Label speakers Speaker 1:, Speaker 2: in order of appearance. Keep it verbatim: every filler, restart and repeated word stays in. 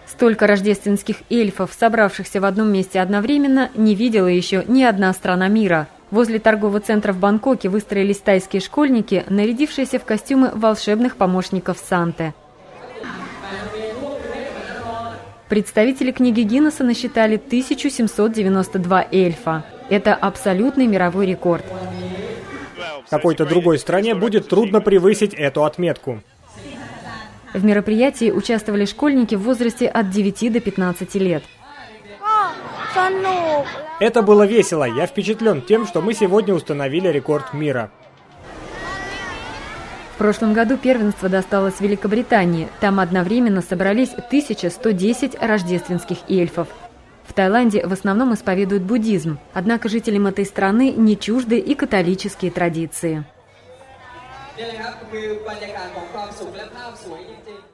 Speaker 1: Столько рождественских эльфов, собравшихся в одном месте одновременно, не видела еще ни одна страна мира. Возле торгового центра в Бангкоке выстроились тайские школьники, нарядившиеся в костюмы волшебных помощников Санты. Представители книги Гиннесса насчитали тысячу семьсот девяносто два эльфа. Это абсолютный мировой рекорд.
Speaker 2: Какой-то другой стране будет трудно превысить эту отметку.
Speaker 1: В мероприятии участвовали школьники в возрасте от девяти до пятнадцати лет.
Speaker 2: Это было весело. Я впечатлен тем, что мы сегодня установили рекорд мира.
Speaker 1: В прошлом году первенство досталось Великобритании. Там одновременно собрались тысяча сто десять рождественских эльфов. В Таиланде в основном исповедуют буддизм, однако жителям этой страны не чужды и католические традиции.